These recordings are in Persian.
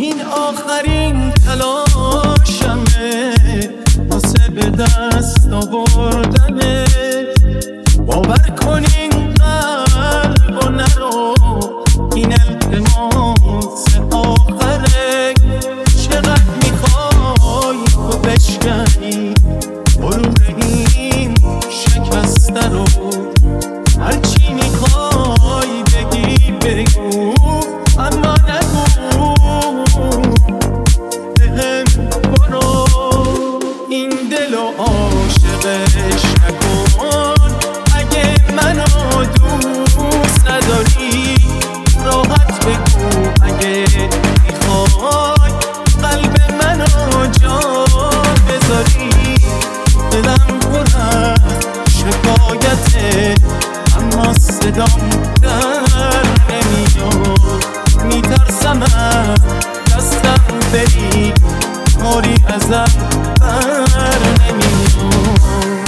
این آخرین تلاشمه واسه به دست آوردنه. باور کنین قلب و نرو این التماس آخره. چقدر میخوای تو بشکنی غرور این شکسته رو؟ هرچی میخوای بگی بگو اما نگو بهم برو. این دل و عاشقش نکن. اگه منو دوست نداری راحت بگو. اگه میخوای قلب منو جا بذاری دلم پر از شکایته اما صدام در نمیاد. میترسم از دستم بری کاری ازم بر نمیاد.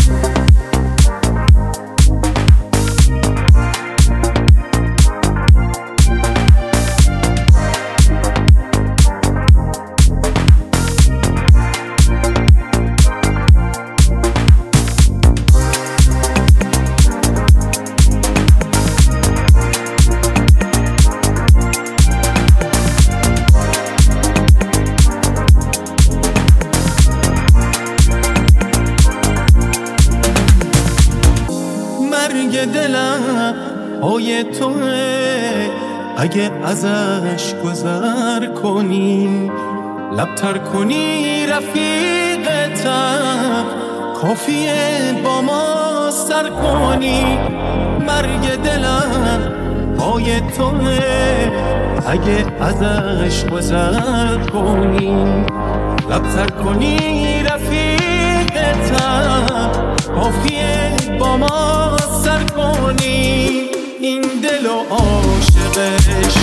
مرگ دلم پای توه. اگه ازش گذر کنی لبتر کنی رفیقتم کافیه با ما سر کنی. مرگ دلم پای توه. اگه ازش گذر کنی لبتر کنی رفیقتم کافیه با ما سر کنی. این دل و عاشقش